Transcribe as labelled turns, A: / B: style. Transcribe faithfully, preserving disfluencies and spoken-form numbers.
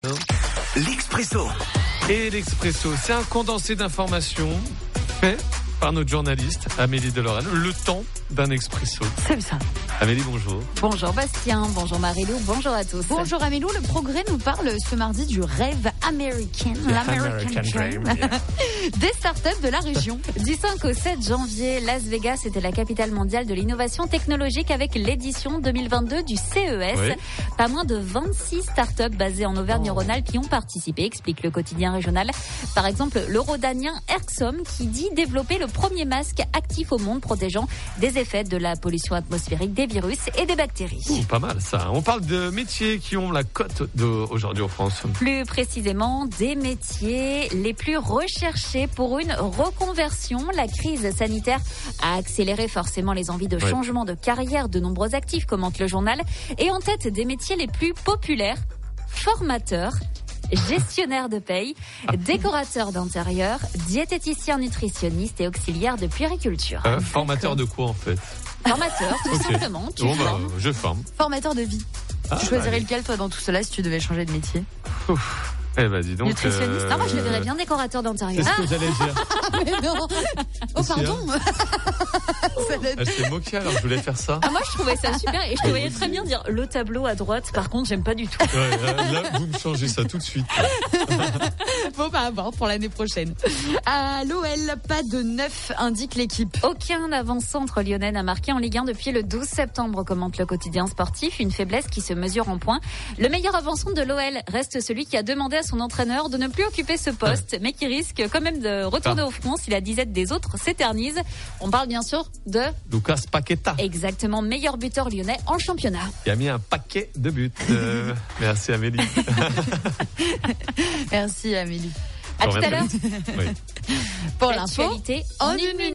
A: L'Expresso.
B: Et l'Expresso, c'est un condensé d'informations fait par notre journaliste Amélie de Lorraine. Le temps d'un expresso.
C: C'est ça.
B: Amélie, bonjour.
C: Bonjour Bastien, bonjour Marilou, bonjour à tous. Bonjour Amélie, le Progrès nous parle ce mardi du rêve américain, l'American Dream, yeah. Des startups de la région. Du cinq au sept janvier, Las Vegas était la capitale mondiale de l'innovation technologique avec l'édition deux mille vingt-deux du C E S. Oui. Pas moins de vingt-six startups basées en Auvergne-Rhône-Alpes qui ont participé, explique le quotidien régional. Par exemple, le rhodanien Erxom qui dit développer le premier masque actif au monde protégeant des effets de la pollution atmosphérique, des virus et des bactéries.
B: Ouh, pas mal ça. On parle de métiers qui ont la cote de aujourd'hui en France.
C: Plus précisément, des métiers les plus recherchés pour une reconversion. La crise sanitaire a accéléré forcément les envies de oui. changement de carrière de nombreux actifs, commente le journal. Et en tête des métiers les plus populaires, formateurs, gestionnaire de paye, décorateur d'intérieur, diététicien nutritionniste et auxiliaire de puériculture.
B: Euh, formateur de quoi en fait?
C: Formateur, tout okay. simplement. Tu
B: bon, bah, je forme.
C: Formateur de vie. Ah, tu choisirais allez. lequel toi dans tout cela si tu devais changer de métier?
B: Ouf. Eh ben dis donc.
C: Nutritionniste.
B: Euh...
C: Non, moi je le verrais bien décorateur d'intérieur.
B: C'est ce que j'allais dire.
C: Mais non. Oh pardon.
B: Elle s'est moquée alors je voulais faire ça.
C: Ah, moi je trouvais ça super et je te voyais très bien dire le tableau à droite. Par contre j'aime pas du tout.
B: Ouais, là vous me changez ça tout de suite.
C: Faut pas avoir pour l'année prochaine. À l'O L, pas de neuf, indique l'équipe. Aucun avant-centre lyonnais n'a marqué en Ligue un depuis le douze septembre, commente le quotidien sportif. Une faiblesse qui se mesure en points. Le meilleur avant-centre de l'O L reste celui qui a demandé à son entraîneur de ne plus occuper ce poste, mais qui risque quand même de retourner ah. au front si la disette des autres s'éternise. On parle bien sûr de
B: Lucas Paqueta.
C: Exactement, meilleur buteur lyonnais en championnat.
B: Il a mis un paquet de buts. Euh, merci Amélie.
C: Merci Amélie. À tout à l'heure.
B: Oui.
C: Pour l'info, en une minute.